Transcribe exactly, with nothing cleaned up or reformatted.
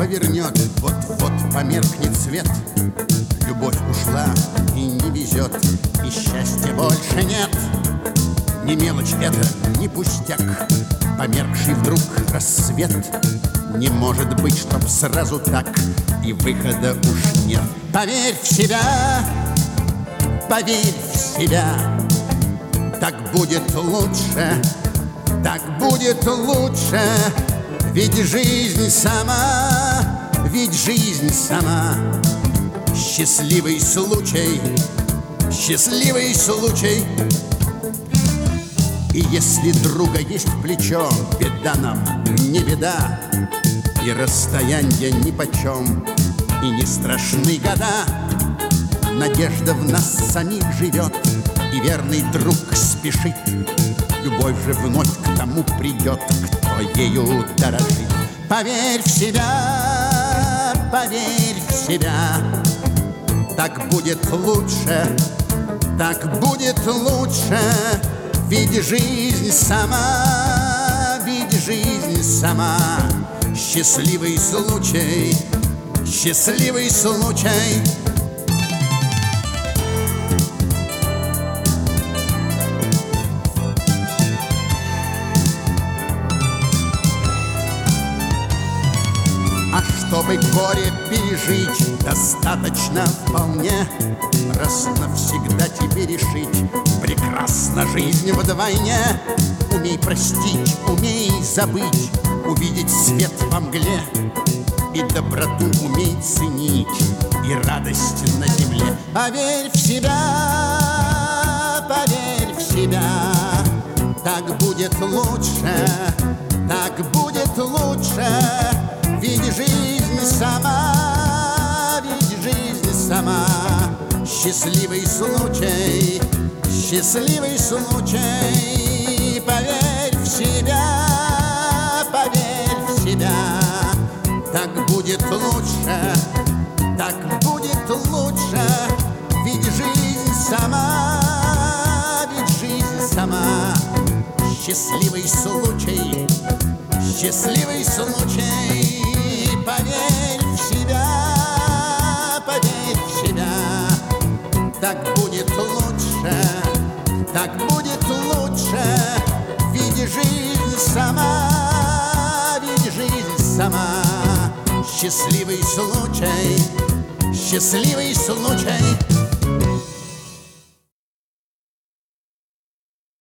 повернет, вот-вот померкнет свет. Любовь ушла и не везет, и счастья больше нет. Не мелочь это, не пустяк, померкший вдруг рассвет. Не может быть, чтоб сразу так, и выхода уж нет. Поверь в себя, поверь в себя, так будет лучше, так будет лучше. Ведь жизнь сама, ведь жизнь сама. Счастливый случай, счастливый случай. И если друга есть плечо, беда нам не беда, и расстояние нипочем, и не страшны года. Надежда в нас самих живет, и верный друг спешит. Любовь же вновь к тому придет, кто ею дорожит. Поверь в себя, поверь в себя, так будет лучше, так будет лучше. Ведь жизнь сама, ведь жизнь сама. Счастливый случай, счастливый случай. А чтобы горе пережить, достаточно вполне раз навсегда тебе решить: прекрасна жизнь вдвойне. Умей простить, умей забыть, увидеть свет во мгле, и доброту умей ценить, и радость на земле. Поверь в себя, поверь в себя, так будет лучше, так будет лучше. Ведь жизнь сама, ведь жизнь сама. Счастливый случай, счастливый случай. Поверь в себя, поверь в себя, так будет лучше, так будет лучше. Ведь жизнь сама, ведь жизнь сама. Счастливый случай, счастливый случай. Поверь в себя, поверь в себя, так будет лучше, так будет лучше. Ведь жизнь сама, ведь жизнь сама. Счастливый случай, счастливый случай.